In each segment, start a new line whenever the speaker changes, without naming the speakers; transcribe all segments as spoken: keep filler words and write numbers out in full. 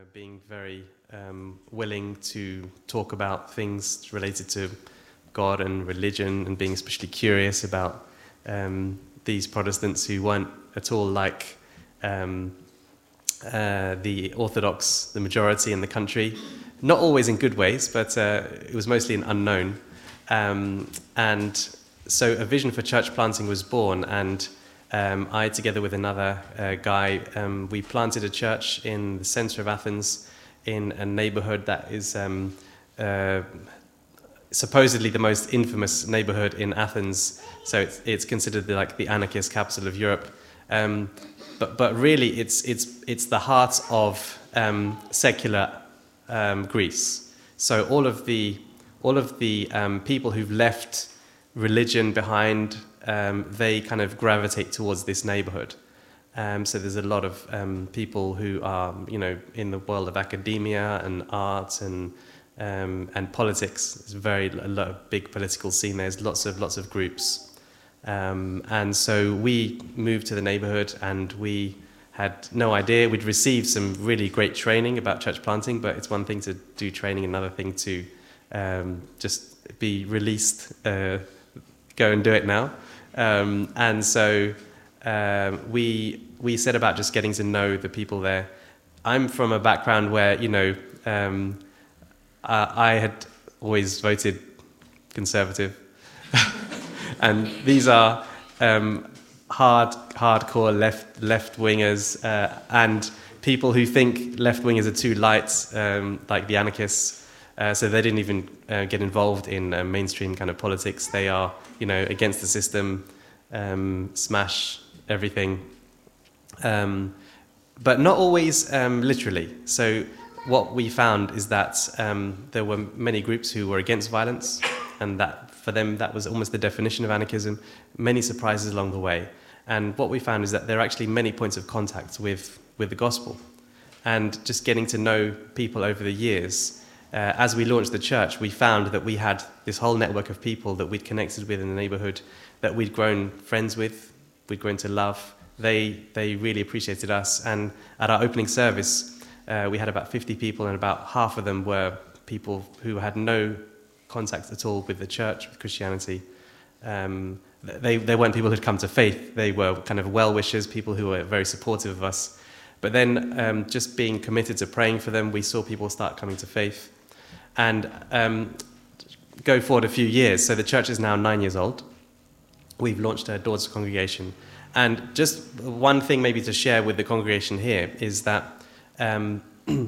being very um, willing to talk about things related to God and religion, and being especially curious about um, these Protestants who weren't at all like um, uh, the Orthodox, the majority in the country. Not always in good ways, but uh, it was mostly an unknown. Um, and so a vision for church planting was born, and um, I, together with another uh, guy, um, we planted a church in the center of Athens, in a neighborhood that is um, uh, supposedly the most infamous neighborhood in Athens. So it's, it's considered the, like the anarchist capital of Europe. Um, but but really, it's it's it's the heart of um, secular um, Greece. So all of the all of the um, people who've left religion behind, um, they kind of gravitate towards this neighborhood. Um, so there's a lot of um, people who are, you know, in the world of academia and art and um, and politics. There's very a lot of big political scene. There's lots of lots of groups, um, and so we moved to the neighborhood, and we had no idea. We'd received some really great training about church planting, but it's one thing to do training, another thing to um, just be released, uh, go and do it now. Um, and so um, we we set about just getting to know the people there. I'm from a background where, you know, um, uh, I had always voted Conservative, and these are um, hard, hardcore left left wingers uh, and people who think left wingers are too light, um, like the anarchists. Uh, so they didn't even uh, get involved in uh, mainstream kind of politics. They are, you know, against the system, um, smash everything, um, but not always um, literally. So what we found is that um, there were many groups who were against violence, and that for them that was almost the definition of anarchism. Many surprises along the way, and what we found is that there are actually many points of contact with with the gospel, and just getting to know people over the years. Uh, as we launched the church, we found that we had this whole network of people that we'd connected with in the neighborhood, that we'd grown friends with, we'd grown to love. They they really appreciated us. And at our opening service, uh, we had about fifty people, and about half of them were people who had no contact at all with the church, with Christianity. Um, they, they weren't people who'd come to faith. They were kind of well-wishers, people who were very supportive of us. But then um, just being committed to praying for them, we saw people start coming to faith. And um, go forward a few years, so the church is now nine years old. We've launched a Doors to Congregation. And just one thing maybe to share with the congregation here is that, um,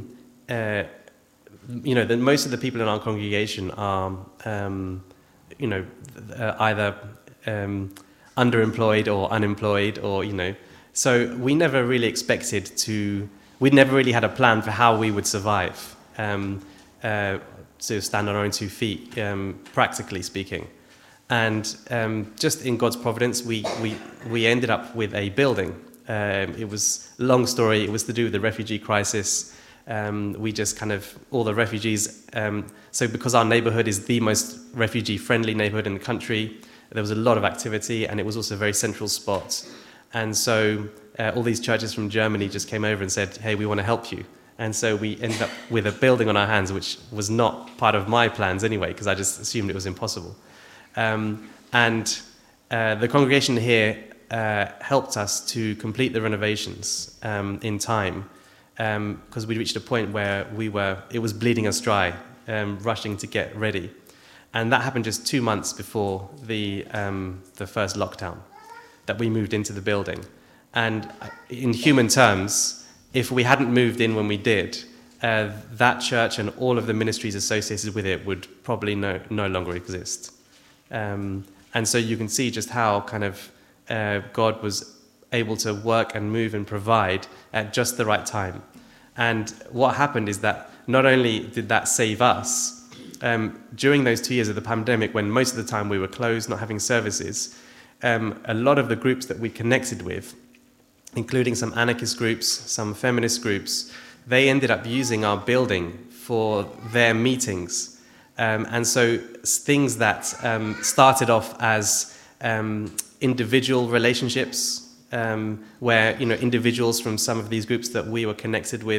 uh, you know, that most of the people in our congregation are, um, you know, uh, either um, underemployed or unemployed, or, you know, so we never really expected to, we'd never really had a plan for how we would survive. Um, uh, to stand on our own two feet, um, practically speaking. And um, just in God's providence, we, we, we ended up with a building. Um, it was a long story. It was to do with the refugee crisis. Um, we just kind of, all the refugees, um, so because our neighborhood is the most refugee-friendly neighborhood in the country, there was a lot of activity, and it was also a very central spot. And so uh, all these churches from Germany just came over and said, hey, we want to help you. And so we ended up with a building on our hands, which was not part of my plans anyway, because I just assumed it was impossible. Um, and uh, the congregation here uh, helped us to complete the renovations um, in time, because um, we reached a point where we were, it was bleeding us dry, um, rushing to get ready. And that happened just two months before the, um, the first lockdown, that we moved into the building. And in human terms, if we hadn't moved in when we did, uh, that church and all of the ministries associated with it would probably no, no longer exist. Um, and so you can see just how kind of uh, God was able to work and move and provide at just the right time. And what happened is that not only did that save us, um, during those two years of the pandemic, when most of the time we were closed, not having services, um, a lot of the groups that we connected with, including some anarchist groups, some feminist groups, they ended up using our building for their meetings. Um, and so things that um, started off as um, individual relationships, um, where, you know, individuals from some of these groups that we were connected with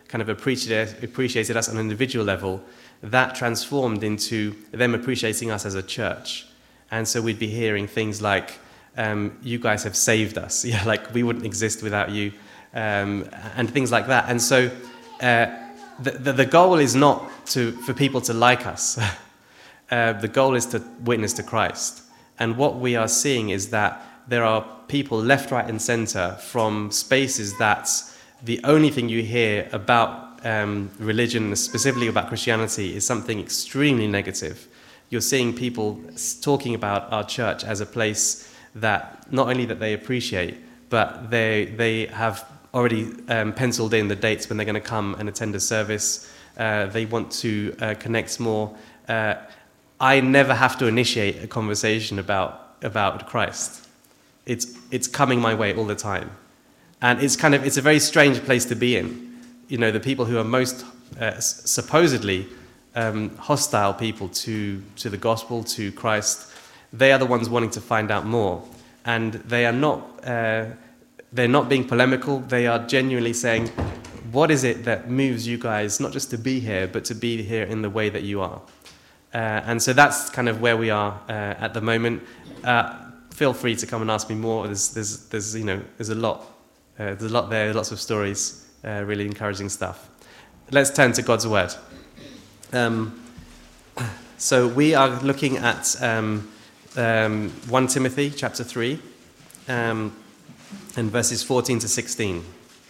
kind of appreciated, appreciated us on an individual level, that transformed into them appreciating us as a church. And so we'd be hearing things like, um, you guys have saved us. Yeah, like we wouldn't exist without you, um, and things like that. And so uh, the, the, the goal is not to for people to like us. uh, the goal is to witness to Christ. And what we are seeing is that there are people left, right, and center from spaces that the only thing you hear about um, religion, specifically about Christianity, is something extremely negative. You're seeing people talking about our church as a place that not only that they appreciate, but they they have already um, penciled in the dates when they're going to come and attend a service. Uh, they want to uh, connect more. Uh, I never have to initiate a conversation about about Christ. It's it's coming my way all the time, and it's kind of it's a very strange place to be in. You know, the people who are most uh, supposedly um, hostile people to to the gospel, to Christ, they are the ones wanting to find out more, and they are not uh, they're not being polemical. They are genuinely saying, what is it that moves you guys not just to be here, but to be here in the way that you are? Uh, and so that's kind of where we are uh, at the moment. Uh, feel free to come and ask me more. There's, there's, there's you know, there's a lot, uh, there's a lot there, lots of stories, uh, really encouraging stuff. Let's turn to God's word. Um, so we are looking at um, um, First Timothy chapter three, um, and verses fourteen to sixteen.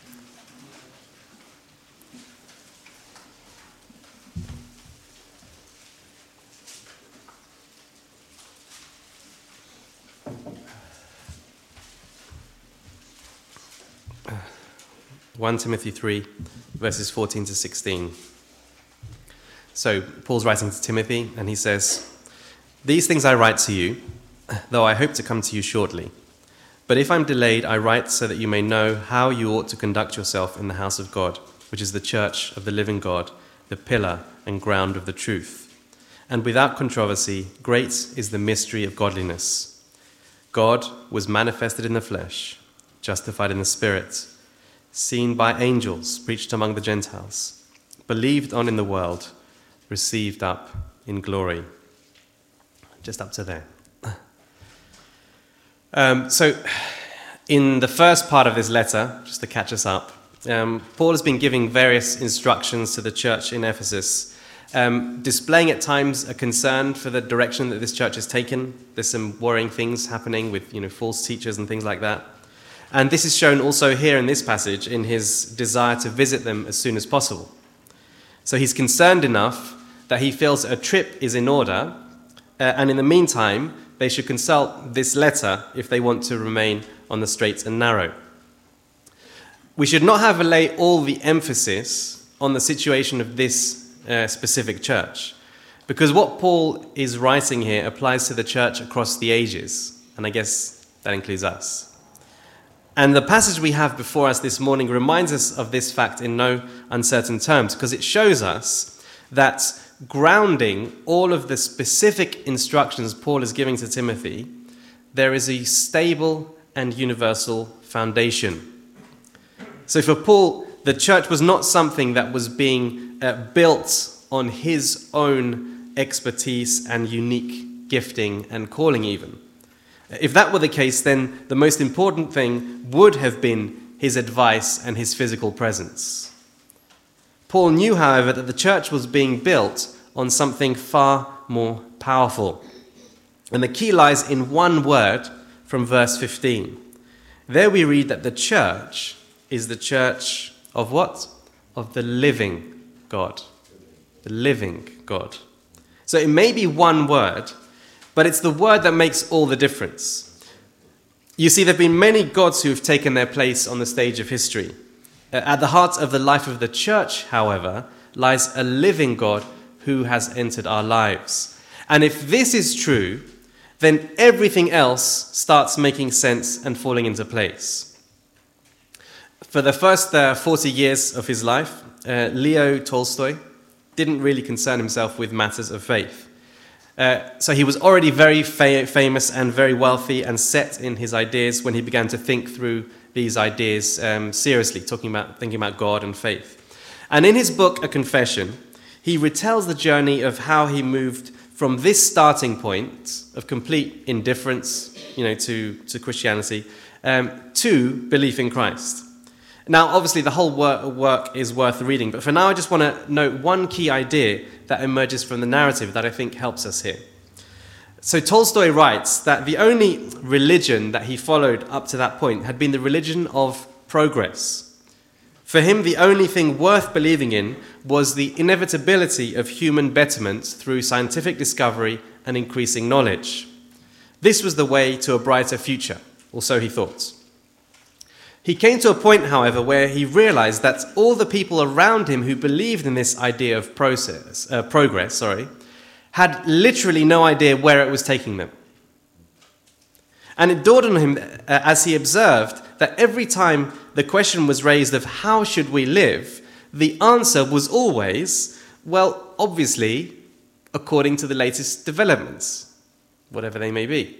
First Timothy three, verses fourteen to sixteen. So Paul's writing to Timothy, and he says, "These things I write to you, though I hope to come to you shortly. But if I'm delayed, I write so that you may know how you ought to conduct yourself in the house of God, which is the church of the living God, the pillar and ground of the truth. And without controversy, great is the mystery of godliness. God was manifested in the flesh, justified in the spirit, seen by angels, preached among the Gentiles, believed on in the world, received up in glory." Just up to there. Um, so, in the first part of this letter, just to catch us up, um, Paul has been giving various instructions to the church in Ephesus, um, displaying at times a concern for the direction that this church has taken. There's some worrying things happening with, you know, false teachers and things like that. And this is shown also here in this passage in his desire to visit them as soon as possible. So he's concerned enough that he feels a trip is in order, uh, and in the meantime, they should consult this letter if they want to remain on the straight and narrow. We should not have lay all the emphasis on the situation of this uh, specific church, because what Paul is writing here applies to the church across the ages, and I guess that includes us. And the passage we have before us this morning reminds us of this fact in no uncertain terms, because it shows us that grounding all of the specific instructions Paul is giving to Timothy, there is a stable and universal foundation. So for Paul, the church was not something that was being uh, built on his own expertise and unique gifting and calling even. If that were the case, then the most important thing would have been his advice and his physical presence. Paul knew, however, that the church was being built on something far more powerful. And the key lies in one word from verse fifteen. There we read that the church is the church of what? Of the living God. The living God. So it may be one word, but it's the word that makes all the difference. You see, there have been many gods who have taken their place on the stage of history. At the heart of the life of the church, however, lies a living God who has entered our lives. And if this is true, then everything else starts making sense and falling into place. For the first uh, forty years of his life, uh, Leo Tolstoy didn't really concern himself with matters of faith. Uh, so he was already very fa- famous and very wealthy and set in his ideas when he began to think through these ideas um, seriously, talking about thinking about God and faith. And in his book, A Confession, he retells the journey of how he moved from this starting point of complete indifference, you know, to, to Christianity, um, to belief in Christ. Now, obviously, the whole work, work is worth reading, but for now, I just want to note one key idea that emerges from the narrative that I think helps us here. So Tolstoy writes that the only religion that he followed up to that point had been the religion of progress. For him, the only thing worth believing in was the inevitability of human betterment through scientific discovery and increasing knowledge. This was the way to a brighter future, or so he thought. He came to a point, however, where he realized that all the people around him who believed in this idea of process, uh, progress, sorry, had literally no idea where it was taking them. And it dawned on him uh, as he observed that every time the question was raised of how should we live, the answer was always, well, obviously, according to the latest developments, whatever they may be.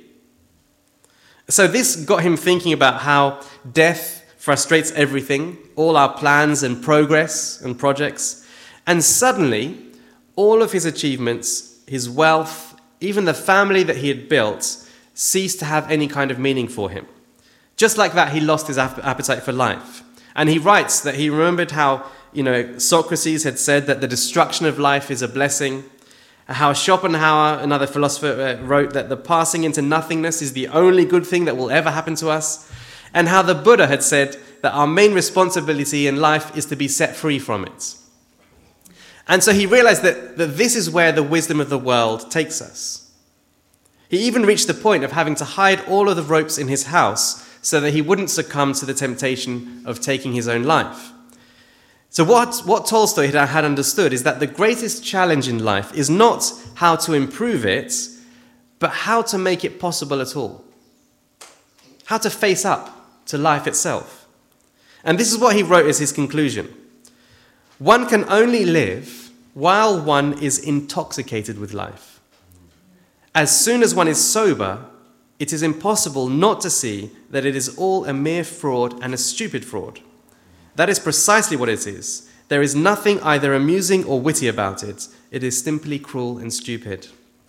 So this got him thinking about how death frustrates everything, all our plans and progress and projects, and suddenly all of his achievements, his wealth, even the family that he had built, ceased to have any kind of meaning for him. Just like that, he lost his ap- appetite for life. And he writes that he remembered how, you know, Socrates had said that the destruction of life is a blessing, how Schopenhauer, another philosopher, uh, wrote that the passing into nothingness is the only good thing that will ever happen to us, and how the Buddha had said that our main responsibility in life is to be set free from it. And so he realized that, that this is where the wisdom of the world takes us. He even reached the point of having to hide all of the ropes in his house so that he wouldn't succumb to the temptation of taking his own life. So what, what Tolstoy had understood is that the greatest challenge in life is not how to improve it, but how to make it possible at all. How to face up to life itself. And this is what he wrote as his conclusion. One can only live while one is intoxicated with life. As soon as one is sober, it is impossible not to see that it is all a mere fraud and a stupid fraud. That is precisely what it is. There is nothing either amusing or witty about it. It is simply cruel and stupid.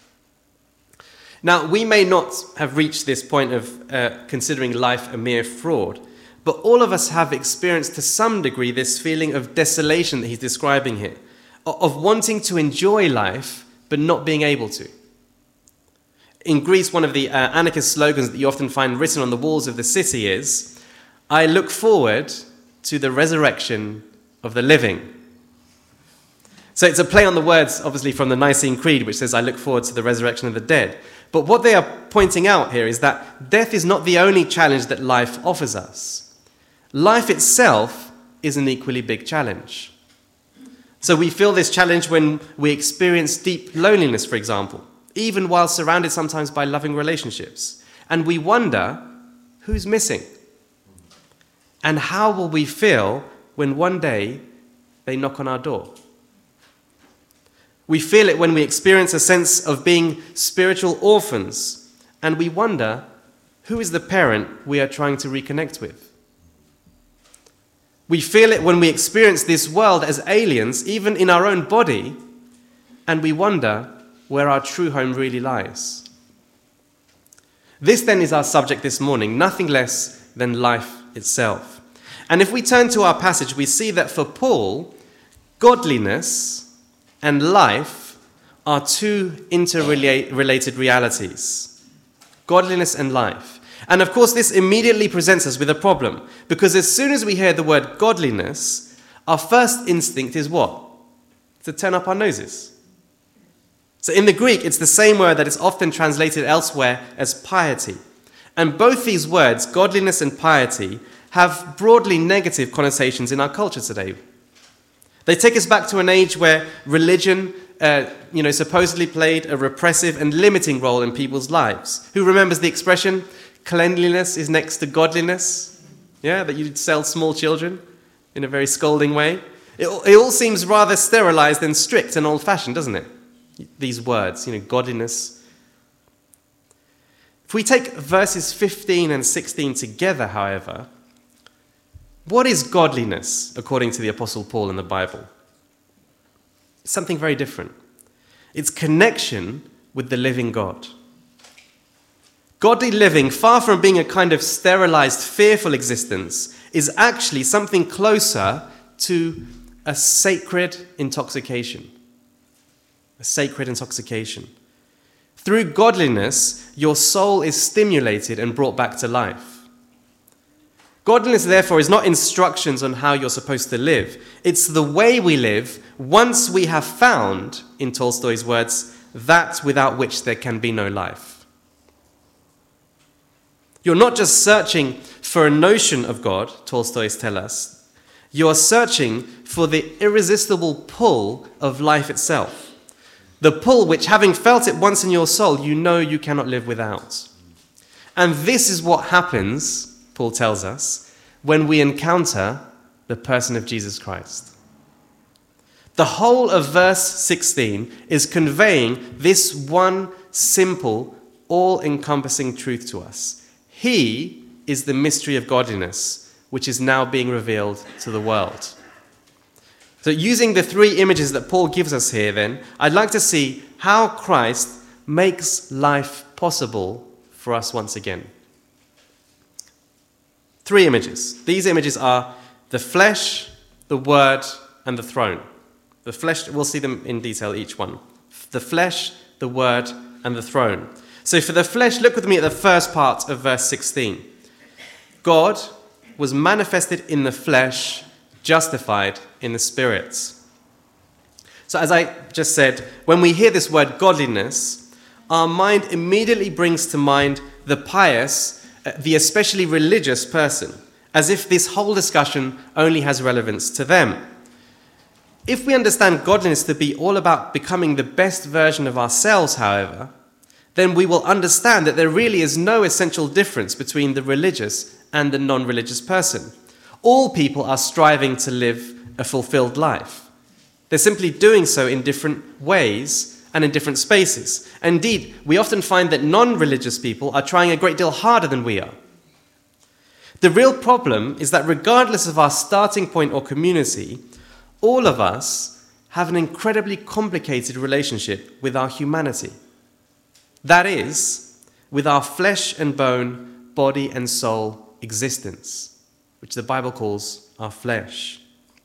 Now, we may not have reached this point of uh, considering life a mere fraud, but all of us have experienced to some degree this feeling of desolation that he's describing here, of wanting to enjoy life but not being able to. In Greece, one of the uh, anarchist slogans that you often find written on the walls of the city is, "I look forward to the resurrection of the living." So it's a play on the words, obviously, from the Nicene Creed, which says, "I look forward to the resurrection of the dead." But what they are pointing out here is that death is not the only challenge that life offers us. Life itself is an equally big challenge. So we feel this challenge when we experience deep loneliness, for example, even while surrounded sometimes by loving relationships. And we wonder, who's missing? And how will we feel when one day they knock on our door? We feel it when we experience a sense of being spiritual orphans, and we wonder, who is the parent we are trying to reconnect with? We feel it when we experience this world as aliens, even in our own body, and we wonder where our true home really lies. This then is our subject this morning, nothing less than life itself. And if we turn to our passage, we see that for Paul, godliness and life are two interrelated realities. Godliness and life. And of course, this immediately presents us with a problem, because as soon as we hear the word godliness, our first instinct is what? To turn up our noses. So in the Greek, it's the same word that is often translated elsewhere as piety. And both these words, godliness and piety, have broadly negative connotations in our culture today. They take us back to an age where religion, uh, you know, supposedly played a repressive and limiting role in people's lives. Who remembers the expression, cleanliness is next to godliness? Yeah, that you'd sell small children in a very scolding way. It, it all seems rather sterilized and strict and old-fashioned, doesn't it? These words, you know, godliness. If we take verses fifteen and sixteen together, however, What is godliness, according to the Apostle Paul in the Bible? It's something very different. It's connection with the living God. Godly living, far from being a kind of sterilized, fearful existence, is actually something closer to a sacred intoxication. A sacred intoxication. Through godliness, your soul is stimulated and brought back to life. Godliness, therefore, is not instructions on how you're supposed to live. It's the way we live once we have found, in Tolstoy's words, that without which there can be no life. You're not just searching for a notion of God, Tolstoy tells us. You're searching for the irresistible pull of life itself. The pull which, having felt it once in your soul, you know you cannot live without. And this is what happens, Paul tells us, when we encounter the person of Jesus Christ. The whole of verse sixteen is conveying this one simple, all-encompassing truth to us. He is the mystery of godliness, which is now being revealed to the world. So using the three images that Paul gives us here then, I'd like to see how Christ makes life possible for us once again. Three images. These images are the flesh, the word, and the throne. The flesh, we'll see them in detail, each one. The flesh, the word, and the throne. So for the flesh, look with me at the first part of verse sixteen. God was manifested in the flesh, justified in the spirit. So as I just said, when we hear this word godliness, our mind immediately brings to mind the pious, the especially religious person, as if this whole discussion only has relevance to them. If we understand godliness to be all about becoming the best version of ourselves, however, then we will understand that there really is no essential difference between the religious and the non-religious person. All people are striving to live a fulfilled life. They're simply doing so in different ways and in different spaces. Indeed, we often find that non-religious people are trying a great deal harder than we are. The real problem is that regardless of our starting point or community, all of us have an incredibly complicated relationship with our humanity. That is, with our flesh and bone, body and soul existence, which the Bible calls our flesh.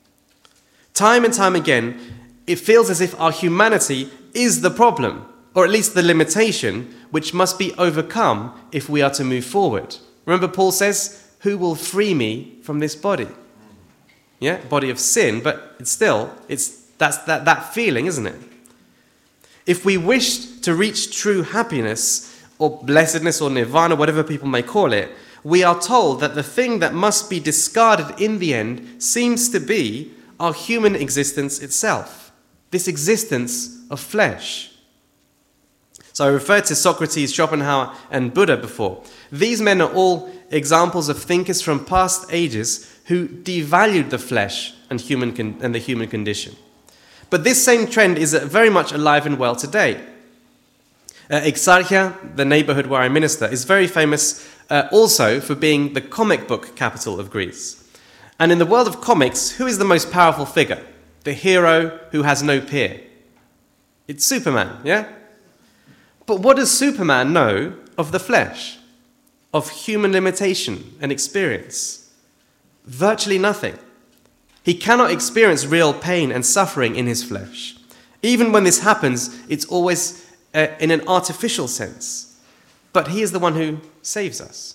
Time and time again, it feels as if our humanity is the problem, or at least the limitation, which must be overcome if we are to move forward. Remember, Paul says, who will free me from this body? Yeah, body of sin, but it's still, it's that's that, that feeling, isn't it? If we wish to reach true happiness, or blessedness, or nirvana, whatever people may call it, we are told that the thing that must be discarded in the end seems to be our human existence itself. This existence of flesh. So I referred to Socrates, Schopenhauer, and Buddha before. These men are all examples of thinkers from past ages who devalued the flesh and human con- and the human condition. But this same trend is very much alive and well today. Uh, Exarchia, the neighborhood where I minister, is very famous uh, also for being the comic book capital of Greece. And in the world of comics, who is the most powerful figure? The hero who has no peer. It's Superman, yeah? But what does Superman know of the flesh? Of human limitation and experience? Virtually nothing. He cannot experience real pain and suffering in his flesh. Even when this happens, it's always uh, in an artificial sense. But he is the one who saves us.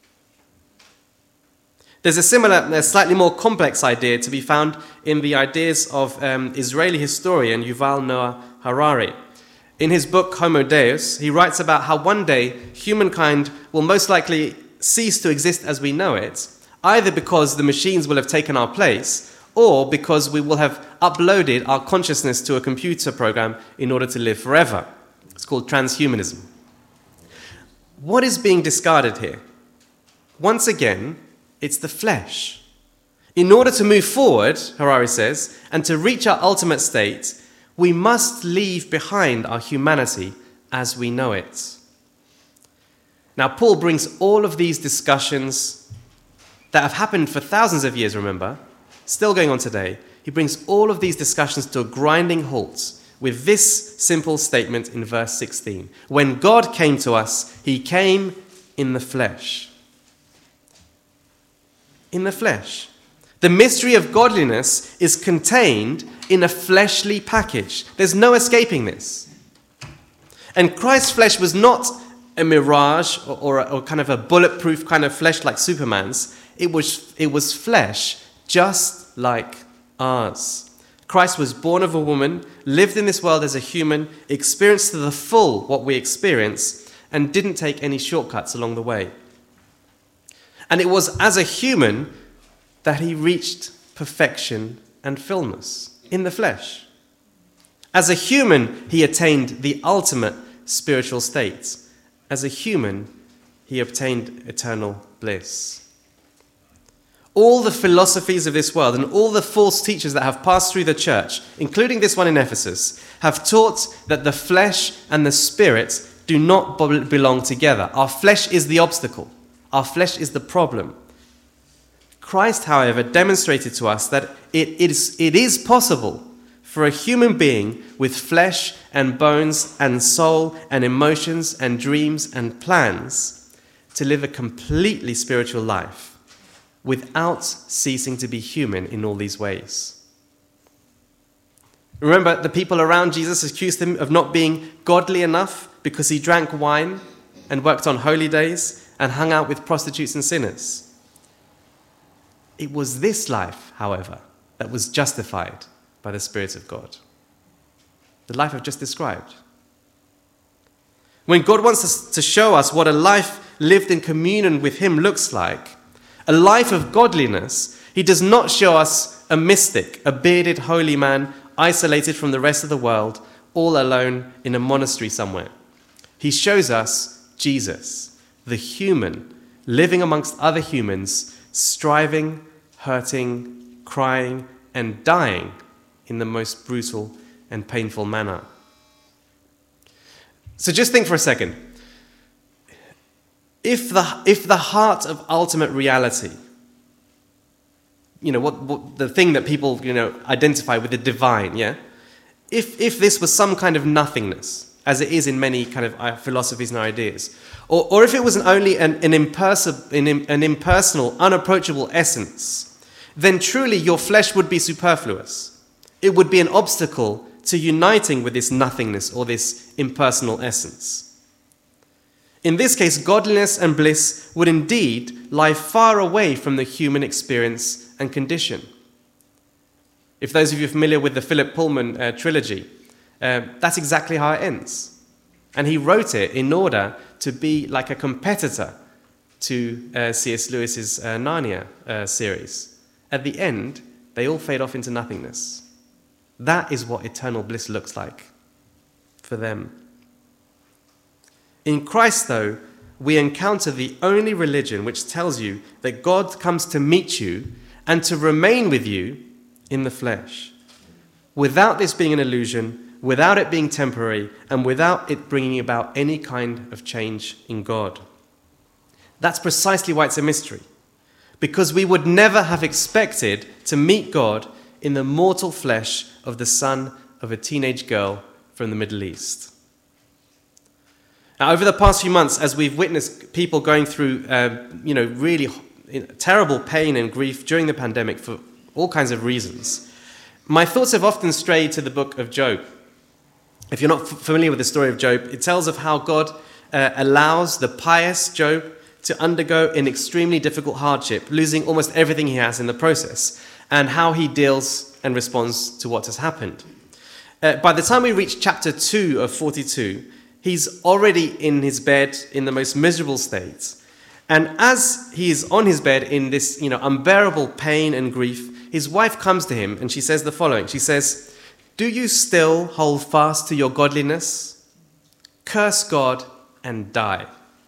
There's a similar, a slightly more complex idea to be found in the ideas of um, Israeli historian Yuval Noah Harari. In his book Homo Deus, he writes about how one day humankind will most likely cease to exist as we know it, either because the machines will have taken our place, or because we will have uploaded our consciousness to a computer program in order to live forever. It's called transhumanism. What is being discarded here? Once again, it's the flesh. In order to move forward, Harari says, and to reach our ultimate state, we must leave behind our humanity as we know it. Now, Paul brings all of these discussions that have happened for thousands of years, remember, still going on today, he brings all of these discussions to a grinding halt with this simple statement in verse sixteen. When God came to us, he came in the flesh. In the flesh. The mystery of godliness is contained in a fleshly package. There's no escaping this. And Christ's flesh was not a mirage or, or, a, or kind of a bulletproof kind of flesh like Superman's. It was, it was flesh just like ours. Christ was born of a woman, lived in this world as a human, experienced to the full what we experience, and didn't take any shortcuts along the way. And it was as a human that he reached perfection and fullness in the flesh. As a human, he attained the ultimate spiritual state. As a human, he obtained eternal bliss. All the philosophies of this world and all the false teachers that have passed through the church, including this one in Ephesus, have taught that the flesh and the spirit do not belong together. Our flesh is the obstacle. Our flesh is the problem. Christ, however, demonstrated to us that it is, it is possible for a human being with flesh and bones and soul and emotions and dreams and plans to live a completely spiritual life without ceasing to be human in all these ways. Remember, the people around Jesus accused him of not being godly enough because he drank wine and worked on holy days and hung out with prostitutes and sinners. It was this life, however, that was justified by the Spirit of God. The life I've just described. When God wants us to show us what a life lived in communion with him looks like, a life of godliness, he does not show us a mystic, a bearded holy man, isolated from the rest of the world, all alone in a monastery somewhere. He shows us Jesus, the human, living amongst other humans, striving, hurting, crying, and dying in the most brutal and painful manner. So just think for a second. If the, if the heart of ultimate reality, you know, what, what the thing that people, you know, identify with the divine, yeah? If, if this was some kind of nothingness, as it is in many kind of philosophies and ideas, or, or if it was only an, an, imperson, an, an impersonal, unapproachable essence, then truly your flesh would be superfluous. It would be an obstacle to uniting with this nothingness or this impersonal essence. In this case, godliness and bliss would indeed lie far away from the human experience and condition. If those of you are familiar with the Philip Pullman uh, trilogy, uh, that's exactly how it ends. And he wrote it in order to be like a competitor to uh, C S Lewis's uh, Narnia uh, series. At the end, they all fade off into nothingness. That is what eternal bliss looks like for them. In Christ, though, we encounter the only religion which tells you that God comes to meet you and to remain with you in the flesh, without this being an illusion, without it being temporary, and without it bringing about any kind of change in God. That's precisely why it's a mystery, because we would never have expected to meet God in the mortal flesh of the son of a teenage girl from the Middle East. Now, over the past few months, as we've witnessed people going through, uh, you know, really terrible pain and grief during the pandemic for all kinds of reasons, my thoughts have often strayed to the book of Job. If you're not f- familiar with the story of Job, it tells of how God uh, allows the pious Job to undergo an extremely difficult hardship, losing almost everything he has in the process, and how he deals and responds to what has happened. Uh, by the time we reach chapter two of forty-two, he's already in his bed in the most miserable state. And as he is on his bed in this, you know, unbearable pain and grief, his wife comes to him and she says the following. She says, "Do you still hold fast to your godliness? Curse God and die."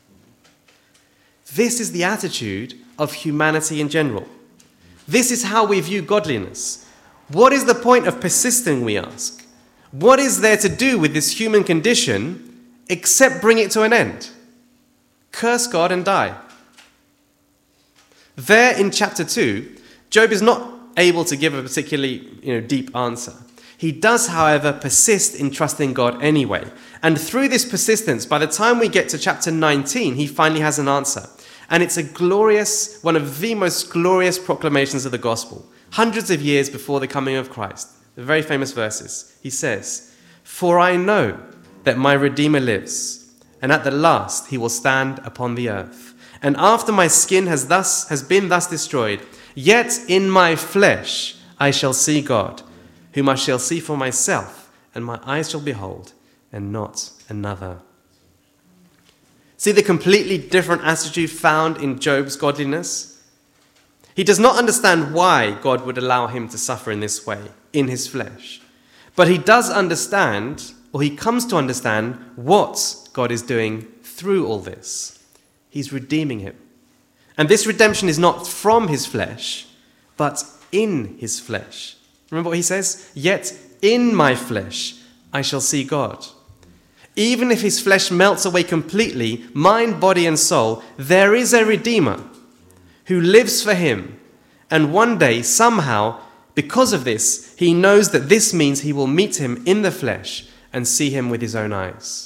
This is the attitude of humanity in general. This is how we view godliness. What is the point of persisting, we ask? What is there to do with this human condition except bring it to an end? Curse God and die. There in chapter two, Job is not able to give a particularly you know, deep answer. He does, however, persist in trusting God anyway. And through this persistence, by the time we get to chapter nineteen, he finally has an answer. And it's a glorious, one of the most glorious proclamations of the gospel. Hundreds of years before the coming of Christ. The very famous verses. He says, "For I know that my Redeemer lives, and at the last he will stand upon the earth. And after my skin has thus has been thus destroyed, yet in my flesh I shall see God, whom I shall see for myself, and my eyes shall behold, and not another." See the completely different attitude found in Job's godliness? He does not understand why God would allow him to suffer in this way, in his flesh. But he does understand, or he comes to understand, what God is doing through all this. He's redeeming him. And this redemption is not from his flesh, but in his flesh. Remember what he says? "Yet in my flesh I shall see God." Even if his flesh melts away completely, mind, body, and soul, there is a Redeemer who lives for him. And one day, somehow, because of this, he knows that this means he will meet him in the flesh and see him with his own eyes.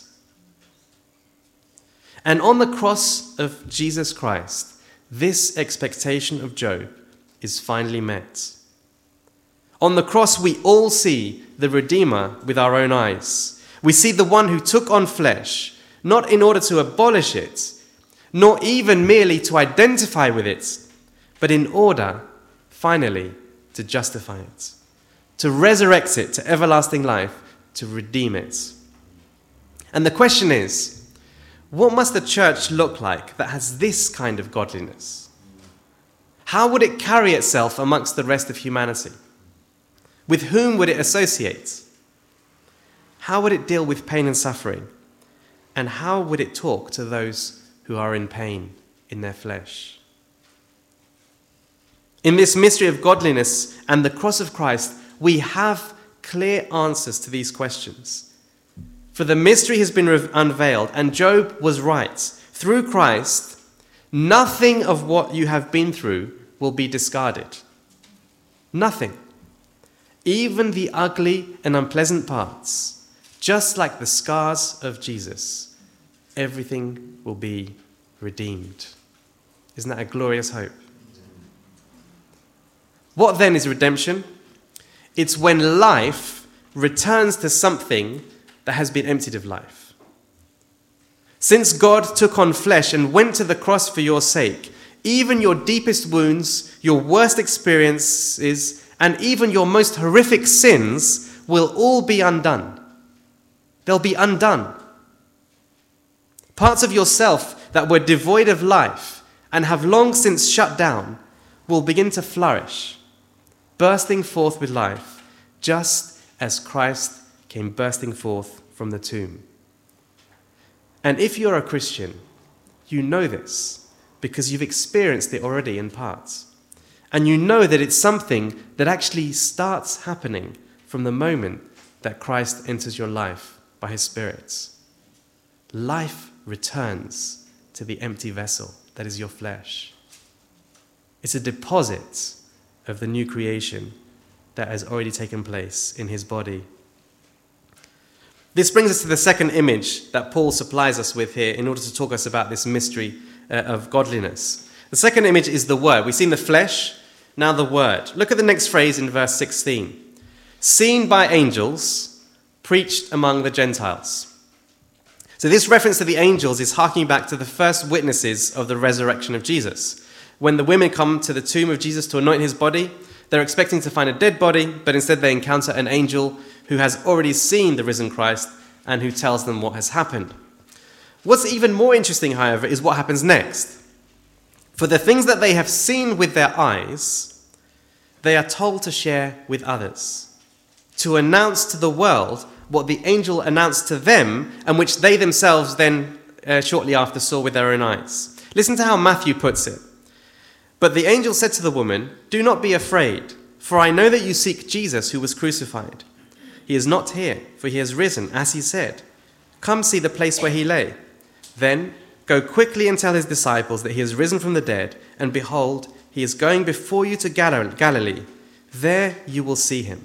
And on the cross of Jesus Christ, this expectation of Job is finally met. On the cross, we all see the Redeemer with our own eyes. We see the one who took on flesh, not in order to abolish it, nor even merely to identify with it, but in order, finally, to justify it, to resurrect it to everlasting life, to redeem it. And the question is, what must the church look like that has this kind of godliness? How would it carry itself amongst the rest of humanity? With whom would it associate? How would it deal with pain and suffering? And how would it talk to those who are in pain in their flesh? In this mystery of godliness and the cross of Christ, we have clear answers to these questions. For the mystery has been unveiled, and Job was right. Through Christ, nothing of what you have been through will be discarded. Nothing. Even the ugly and unpleasant parts. Just like the scars of Jesus, everything will be redeemed. Isn't that a glorious hope? What then is redemption? It's when life returns to something that has been emptied of life. Since God took on flesh and went to the cross for your sake, even your deepest wounds, your worst experiences, and even your most horrific sins will all be undone. They'll be undone. Parts of yourself that were devoid of life and have long since shut down will begin to flourish, bursting forth with life, just as Christ came bursting forth from the tomb. And if you're a Christian, you know this because you've experienced it already in parts. And you know that it's something that actually starts happening from the moment that Christ enters your life by his Spirit. Life returns to the empty vessel that is your flesh. It's a deposit of the new creation that has already taken place in his body. This brings us to the second image that Paul supplies us with here in order to talk us about this mystery uh, of godliness. The second image is the Word. We've seen the flesh, now the Word. Look at the next phrase in verse sixteen. Seen by angels, preached among the Gentiles. So this reference to the angels is harking back to the first witnesses of the resurrection of Jesus. When the women come to the tomb of Jesus to anoint his body, they're expecting to find a dead body, but instead they encounter an angel who has already seen the risen Christ and who tells them what has happened. What's even more interesting, however, is what happens next. For the things that they have seen with their eyes, they are told to share with others, to announce to the world what the angel announced to them and which they themselves then uh, shortly after saw with their own eyes. Listen to how Matthew puts it. But the angel said to the woman, "Do not be afraid, for I know that you seek Jesus who was crucified. He is not here, for he has risen, as he said. Come see the place where he lay. Then go quickly and tell his disciples that he has risen from the dead, and behold, He is going before you to Gal- Galilee. There you will see him.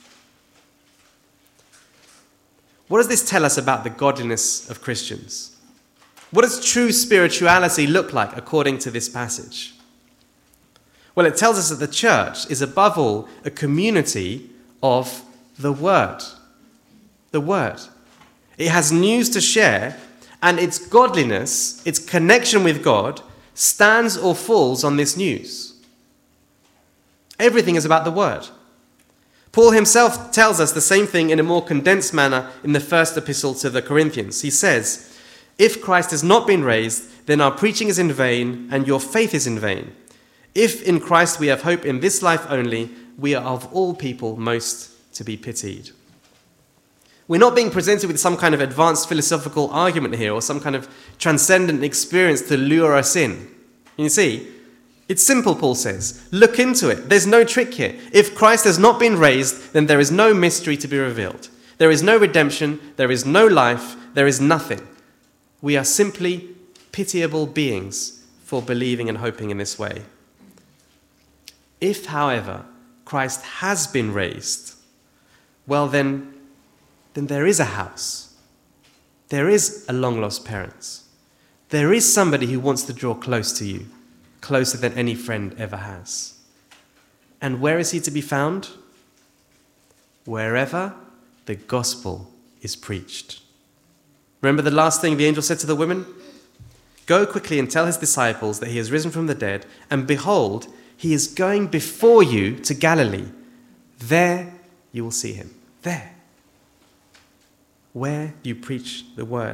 What does this tell us about the godliness of Christians? What does true spirituality look like according to this passage? Well, it tells us that the church is above all a community of the Word. The Word. It has news to share, and its godliness, its connection with God, stands or falls on this news. Everything is about the Word. Paul himself tells us the same thing in a more condensed manner in the first epistle to the Corinthians. He says, "If Christ has not been raised, then our preaching is in vain, and your faith is in vain. If in Christ we have hope in this life only, we are of all people most to be pitied." We're not being presented with some kind of advanced philosophical argument here or some kind of transcendent experience to lure us in. You see, it's simple, Paul says. Look into it. There's no trick here. If Christ has not been raised, then there is no mystery to be revealed. There is no redemption. There is no life. There is nothing. We are simply pitiable beings for believing and hoping in this way. If, however, Christ has been raised, well then, then there is a house. There is a long-lost parent. There is somebody who wants to draw close to you, closer than any friend ever has. And where is he to be found? Wherever the gospel is preached. Remember the last thing the angel said to the women? Go quickly and tell his disciples that he has risen from the dead, and behold, he is going before you to Galilee. There you will see him. There. Where you preach the word.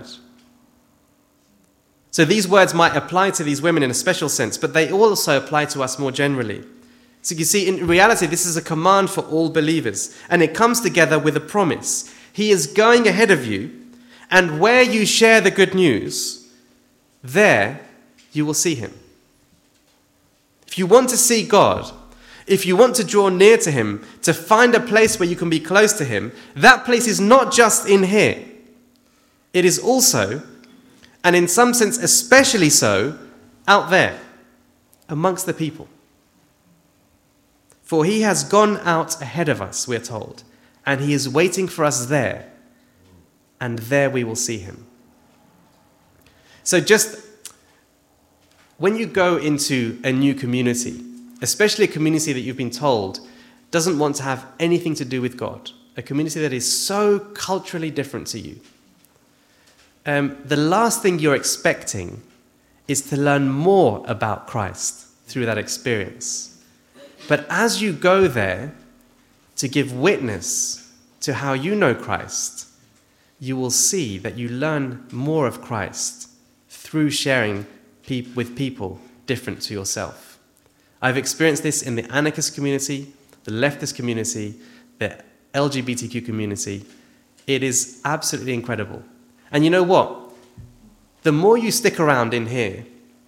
So these words might apply to these women in a special sense, but they also apply to us more generally. So you see, in reality, this is a command for all believers, and it comes together with a promise. He is going ahead of you, and where you share the good news, there you will see him. If you want to see God, if you want to draw near to him, to find a place where you can be close to him, that place is not just in here. It is also, and in some sense especially so, out there, amongst the people. For he has gone out ahead of us, we're told, and he is waiting for us there, and there we will see him. So just when you go into a new community, especially a community that you've been told doesn't want to have anything to do with God, a community that is so culturally different to you, um, the last thing you're expecting is to learn more about Christ through that experience. But as you go there to give witness to how you know Christ, you will see that you learn more of Christ through sharing pe- with people different to yourself. I've experienced this in the anarchist community, the leftist community, the L G B T Q community. It is absolutely incredible. And you know what? The more you stick around in here,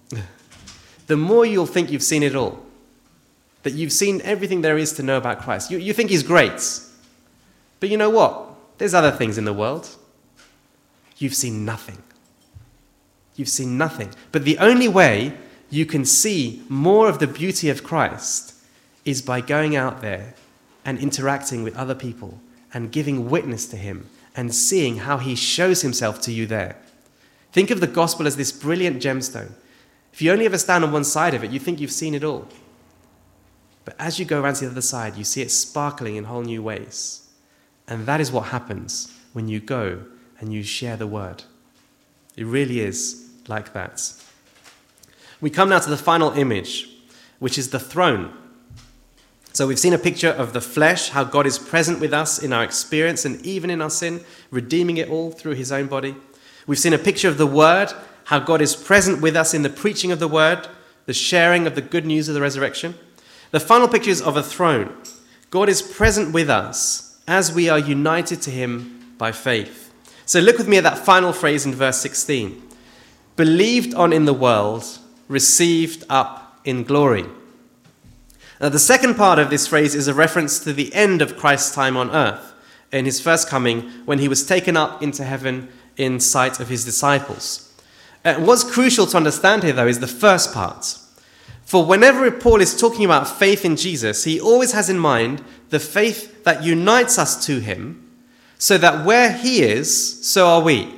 the more you'll think you've seen it all. That you've seen everything there is to know about Christ. You, you think he's great. But you know what? There's other things in the world. You've seen nothing. You've seen nothing. But the only way you can see more of the beauty of Christ is by going out there and interacting with other people and giving witness to him and seeing how he shows himself to you there. Think of the gospel as this brilliant gemstone. If you only ever stand on one side of it, you think you've seen it all. But as you go around to the other side, you see it sparkling in whole new ways. And that is what happens when you go and you share the word. It really is like that. We come now to the final image, which is the throne. So we've seen a picture of the flesh, how God is present with us in our experience and even in our sin, redeeming it all through his own body. We've seen a picture of the word, how God is present with us in the preaching of the word, the sharing of the good news of the resurrection. The final picture is of a throne. God is present with us as we are united to him by faith. So look with me at that final phrase in verse sixteen. Believed on in the world, received up in glory. Now, the second part of this phrase is a reference to the end of Christ's time on earth, in his first coming, when he was taken up into heaven in sight of his disciples. Uh, what's crucial to understand here, though, is the first part. For whenever Paul is talking about faith in Jesus, he always has in mind the faith that unites us to him, so that where he is, so are we.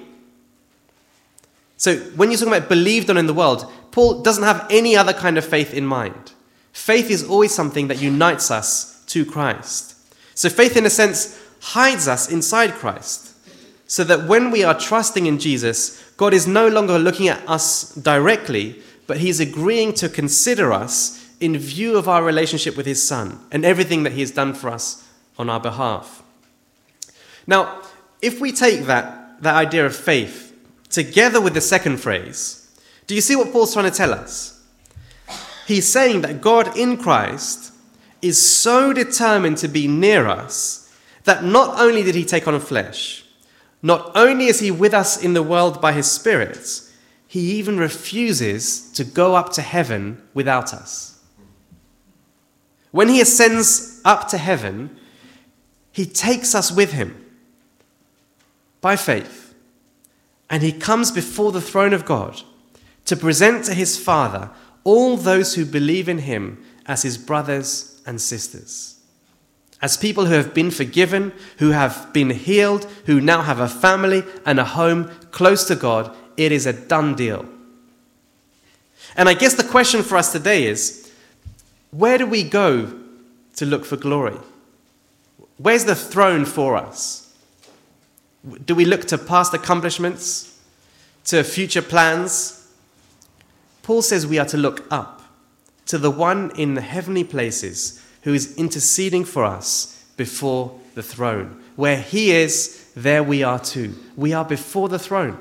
So when you're talking about believed on in the world, Paul doesn't have any other kind of faith in mind. Faith is always something that unites us to Christ. So faith, in a sense, hides us inside Christ, so that when we are trusting in Jesus, God is no longer looking at us directly, but he's agreeing to consider us in view of our relationship with his Son and everything that he has done for us on our behalf. Now, if we take that, that idea of faith together with the second phrase, do you see what Paul's trying to tell us? He's saying that God in Christ is so determined to be near us that not only did he take on flesh, not only is he with us in the world by his Spirit, he even refuses to go up to heaven without us. When he ascends up to heaven, he takes us with him by faith, and he comes before the throne of God to present to his Father all those who believe in him as his brothers and sisters, as people who have been forgiven, who have been healed, who now have a family and a home close to God. It is a done deal. And I guess the question for us today is, where do we go to look for glory? Where's the throne for us? Do we look to past accomplishments, to future plans? Paul says we are to look up to the one in the heavenly places who is interceding for us before the throne. Where he is, there we are too. We are before the throne.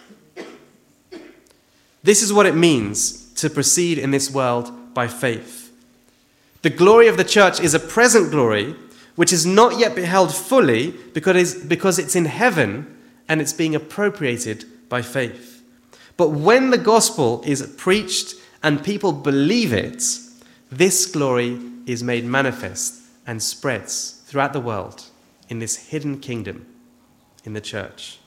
This is what it means to proceed in this world by faith. The glory of the church is a present glory which is not yet beheld fully because it's in heaven and it's being appropriated by faith. But when the gospel is preached and people believe it, this glory is made manifest and spreads throughout the world in this hidden kingdom in the church.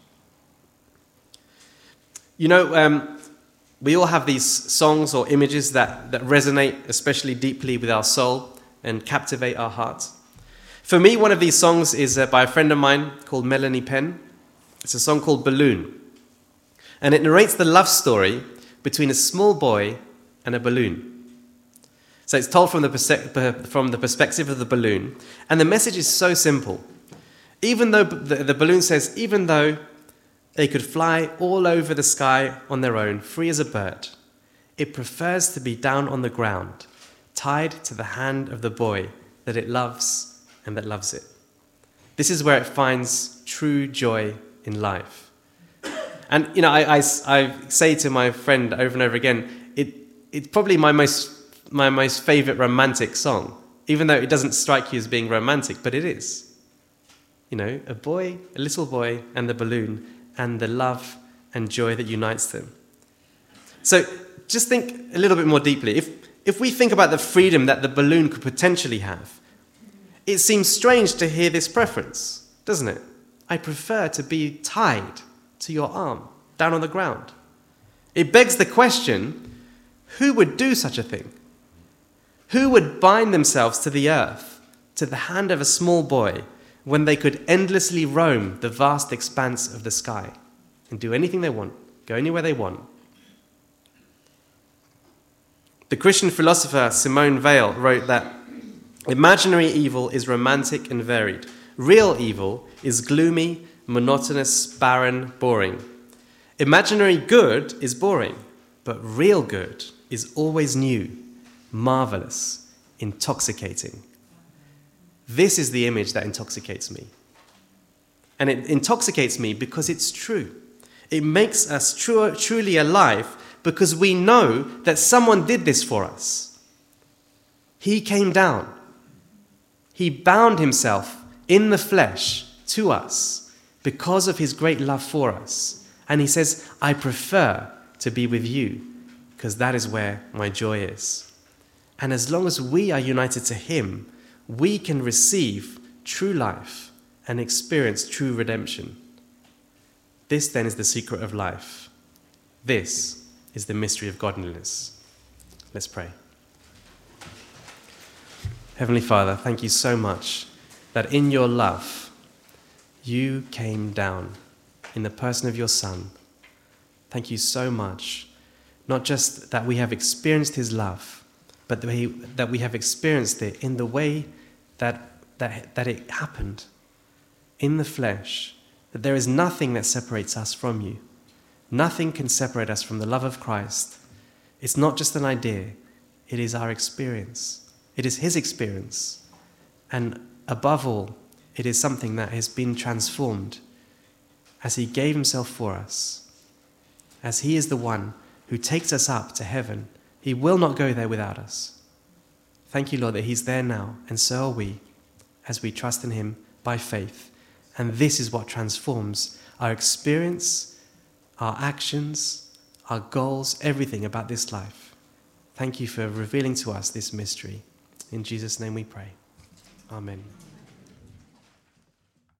You know, um, we all have these songs or images that, that resonate especially deeply with our soul and captivate our heart. For me, one of these songs is uh, by a friend of mine called Melanie Penn. It's a song called Balloon. And it narrates the love story between a small boy and a balloon. So it's told from the, perse- from the perspective of the balloon. And the message is so simple. Even though the, the balloon says, even though they could fly all over the sky on their own, free as a bird, it prefers to be down on the ground, tied to the hand of the boy that it loves and that loves it. This is where it finds true joy in life. And, you know, I, I, I say to my friend over and over again, it, it's probably my most, my most favorite romantic song, even though it doesn't strike you as being romantic, but it is. You know, a boy, a little boy, and the balloon, and the love and joy that unites them. So just think a little bit more deeply. If, if we think about the freedom that the balloon could potentially have, it seems strange to hear this preference, doesn't it? I prefer to be tied to your arm, down on the ground. It begs the question, who would do such a thing? Who would bind themselves to the earth, to the hand of a small boy, when they could endlessly roam the vast expanse of the sky and do anything they want, go anywhere they want? The Christian philosopher Simone Weil wrote that imaginary evil is romantic and varied. Real evil is gloomy, monotonous, barren, boring. Imaginary good is boring, but real good is always new, marvelous, intoxicating. This is the image that intoxicates me. And it intoxicates me because it's true. It makes us true, truly alive because we know that someone did this for us. He came down. He bound himself in the flesh to us because of his great love for us. And he says, I prefer to be with you because that is where my joy is. And as long as we are united to him, we can receive true life and experience true redemption. This then is the secret of life. This is the mystery of godliness. Let's pray. Heavenly Father, thank you so much that in your love, you came down in the person of your Son. Thank you so much, not just that we have experienced his love, but that we, that we have experienced it in the way that, that, that it happened, in the flesh, that there is nothing that separates us from you. Nothing can separate us from the love of Christ. It's not just an idea, it is our experience. It is his experience. And above all, it is something that has been transformed as he gave himself for us. As he is the one who takes us up to heaven, he will not go there without us. Thank you, Lord, that he's there now, and so are we, as we trust in him by faith. And this is what transforms our experience, our actions, our goals, everything about this life. Thank you for revealing to us this mystery. In Jesus' name we pray. Amen.